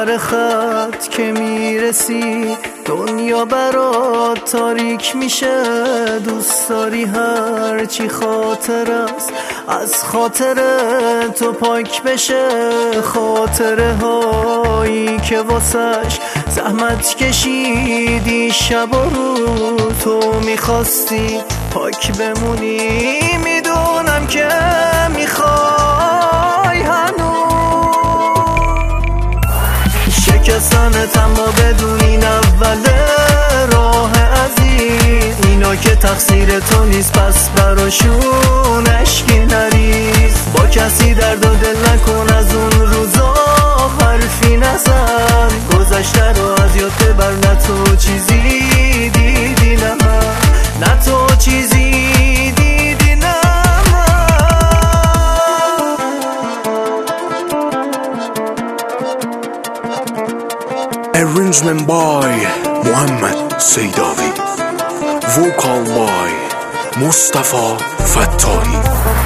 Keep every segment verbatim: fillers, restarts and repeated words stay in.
آخر خط که میرسی دنیا برات تاریک میشه. دوست داری هرچی خاطر است از خاطر تو پاک بشه. خاطره هایی که واسش زحمت کشیدی شب و رو تو میخواستی پاک بمونی. میدونم که میخوای هنوز شکستنت، اما بدون این اول راه عزیز اینا که تقصیر تو نیست، پس براشون اشکی نریز. با کسی درد و دل نکن، از اون روزا حرفی نزن. گذشته رو از یاد ببر، نه تو چیزی دیدی نه من، نه تو چیزی دیدی نه من. Arrangement by محمد سیداوی، Vocal by مصطفی فتاحی.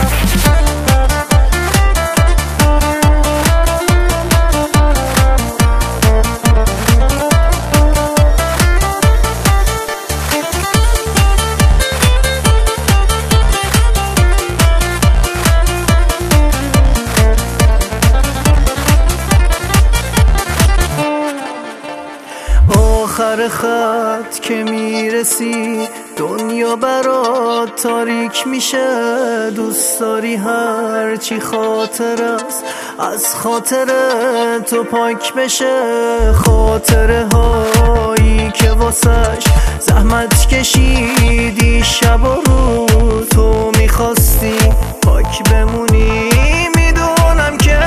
آخر خط که میرسی دنیا برات تاریک میشه. دوست داری هرچی خاطر است از خاطر تو پاک بشه. خاطره هایی که واسش زحمت کشیدی شب و رو تو میخواستی پاک بمونی. میدونم که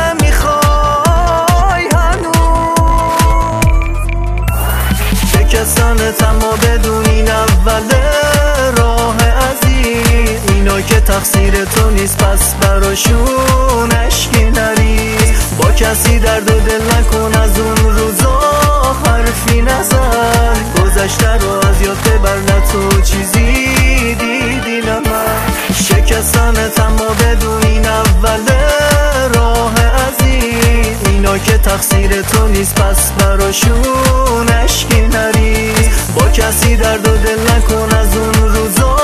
میخوای هنوز شکستنت، اما بدون این اول راه عزیز اینا که تقصیر تو نیست، پس براشون اشکی نریز. با کسی درد و دل نکن، از اون روزا حرفی نزن. گذشته رو از یاد ببر، نه تو چیزی دیدی نه من. شکستنت، اما بدون این اول راه عزیز اینا که تقصیر تو نیست، پس براشون اشکی نریز. با کسی درد و دل نکن، از اون روزا